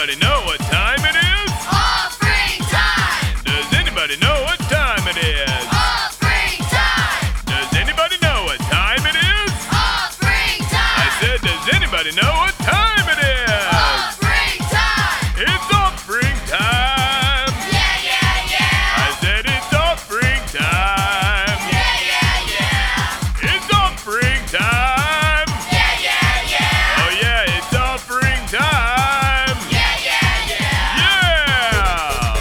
anybody know what time it is? Offering time! Does anybody know what time it is? Offering time! Does anybody know what time it is? Offering time! I said, does anybody know what time it is? Offering time! It's offering time. Yeah, yeah, yeah! I said it's offering time. Yeah, yeah, yeah! It's offering time. Yeah, yeah, yeah! Oh yeah, it's offering time. Yeah, yeah, yeah! Yeah!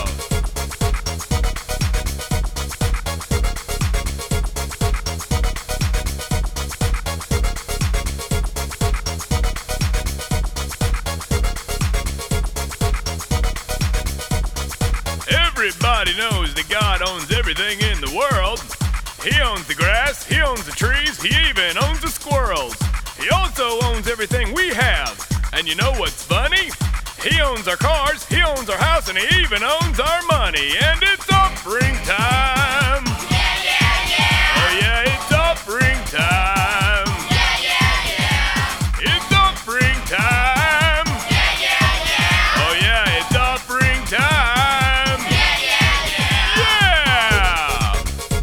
Everybody knows that God owns everything in the world. He owns the grass, he owns the trees, he even owns the squirrels. He also owns everything we have. And you know what's funny? He owns our cars, he owns our house, and he even owns our money. And it's offering time. Yeah, yeah, yeah! Oh yeah, it's offering time. Yeah, yeah, yeah! It's offering time. Yeah, yeah, yeah! Oh yeah, it's offering time. Yeah, yeah, yeah! Yeah!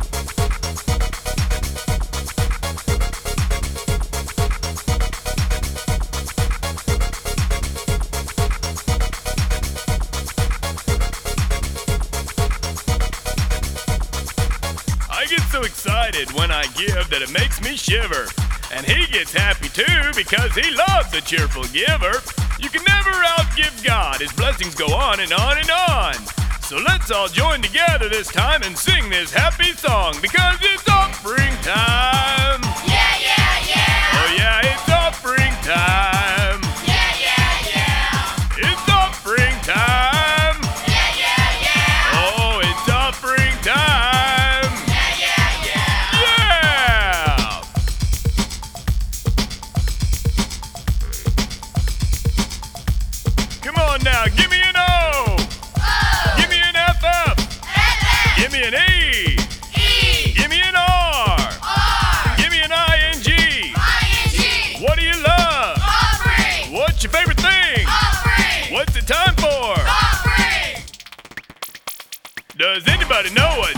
I get so excited when I give that it makes me shiver. And he gets happy too because he loves a cheerful giver. You can never outgive God. His blessings go on and on and on. So let's all join together this time and sing this happy song because it's offering time. Yeah, yeah, yeah! Oh yeah, it's offering time. Yeah, yeah, yeah! It's offering time. Yeah, yeah, yeah! Oh, it's offering time. Yeah, yeah, yeah! Yeah! Come on now, give me an O. O! Give me an FF. FF! Give me an E. E! Give me an R. R! Give me an ING. ING! What do you love? Offering! What's your favorite thing? Offering! What's it time for? Offering! Does anybody know what